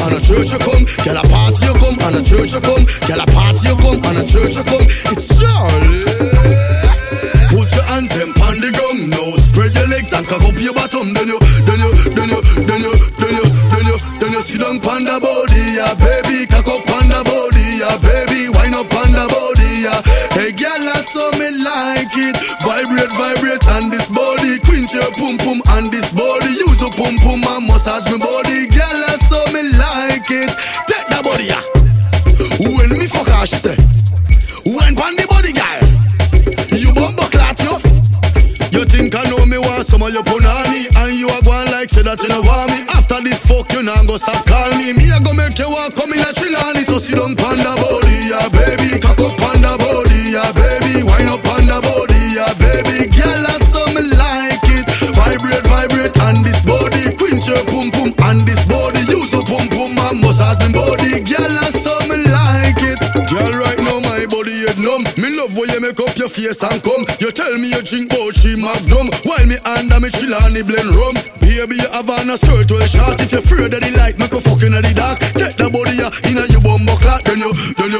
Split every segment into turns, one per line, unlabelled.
and a church you come. Girl a party you come, and a church you come. Girl a party you come, and a church you come. It's Charlie. Put your hands them on the ground now. Spread your legs and cock up your bottom. Then you sit down on the body, yeah, baby. Cock up on the body, yeah, baby. Wind up on the body, yeah. Hey, girl, I saw me like it. Vibrate on this body. Quinch your pum pum on this body. Use your pum pum and massage my body. Girl, I saw me like it. Take the body, yeah. When me fuck her, she say, when pan the body, girl. You bumbo clat, yo. You think I know me want some of your punani, and you are going like say that you know want me. After this fuck you now go stop call me. Me I go make you want come in a Chilani. So sit down on the body, yeah baby. Cock up on the body, yeah baby. Wind up on the body, yeah baby. Girl I saw me like it. Vibrate on this body. Quinch your pum pum on this body. Use your pum pum and massage my body. Girl I saw me like it. Girl right now my body head numb. Me love when you make up your face and come. You tell me you drink Bochi Magnum, while me under me Chilani blend rum. Baby you have on a skirt well short. If you're afraid of the light, make a fucking in the dark. Take the body ya inna your bumbo clock. Then you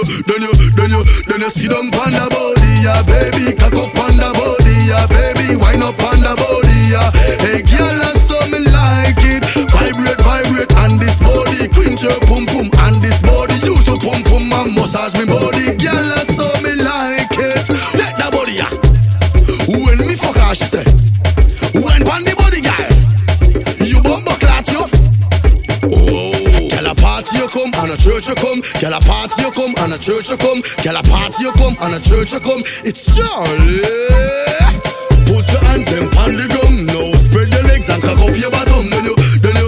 sit down on the body, yeah baby. Cock up on the body, yeah baby. Wind up on the body, yeah. Hey girl I saw me like it. Vibrate on this body. Quinch your pum pum on this body. Use your pum pum and massage me body. Girl I saw me like it. Take the body, yeah. When me fuck her, she say, when pan the body, girl. You bumbo clat, yo. Oh, girl a party you come, and a church you come. Girl a party you come, and a church you come. Girl a party you come, and a church you come. It's Charlie. Put your hands them on the ground now. Spread your legs and cock up your bottom. Then you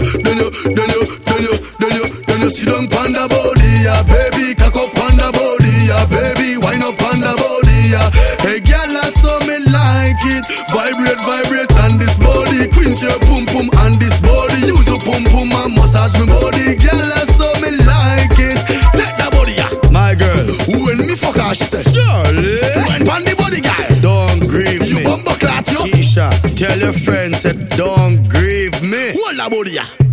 sit down on the body, yeah baby. Cock up on the body, yeah baby. Wind up on the body, yeah. Hey girl, I saw me like it. Vibrate on this body. Quinch your pum pum on this body. Use your pum pum and massage my body. Girl, I saw me like it. Take the body, yeah. My girl, when me fuck her, she say, Charlie, when pan the body, girl. Don't grieve me. You bumbo clat, yo. Keisha, tell your friends that don't grieve me. Hold the body, yeah.